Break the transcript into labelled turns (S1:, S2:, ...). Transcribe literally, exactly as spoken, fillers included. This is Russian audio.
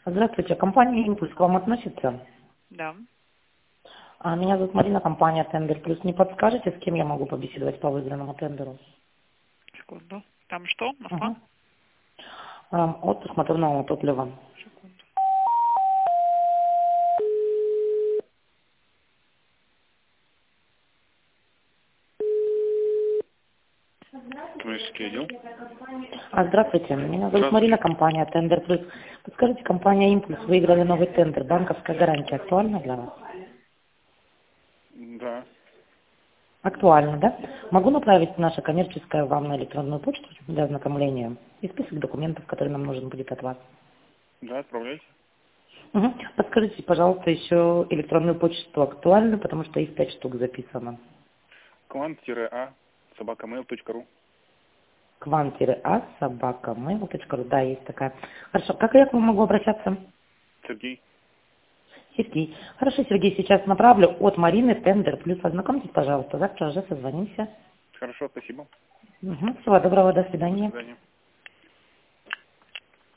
S1: Здравствуйте, компания «Импульс» к вам относится?
S2: Да.
S1: А, Меня зовут Марина, компания «Тендер Плюс». Не подскажете, с кем я могу побеседовать по выигранному тендеру?
S2: Секунду. Там что? Москва?
S1: Угу. Отпуск моторного топлива.
S2: Секунду.
S3: Коммерческий отдел.
S1: А, Здравствуйте, меня зовут
S3: Здравствуйте.
S1: Марина, компания «Тендер Плюс». Подскажите, компания «Импульс» выиграли новый тендер. Банковская гарантия актуальна для вас?
S3: Да.
S1: Актуально, да? Могу направить наше коммерческое вам на электронную почту для ознакомления и список документов, который нам нужен будет от вас.
S3: Да, отправляйте.
S1: Угу. Подскажите, пожалуйста, еще электронную почту актуальную, потому что их пять штук записано.
S3: Квант-а собака мэйл точка ру.
S1: квант-а собака мэйл точка ру. Да, есть такая. Хорошо. Как я к вам могу обращаться?
S3: Сергей.
S1: Сергей. Хорошо, Сергей, сейчас направлю от Марины Тендер Плюс. Ознакомьтесь, пожалуйста. Завтра уже созвонимся.
S3: Хорошо, спасибо.
S1: Угу. Всего доброго, до
S3: До
S1: свидания.
S3: свидания.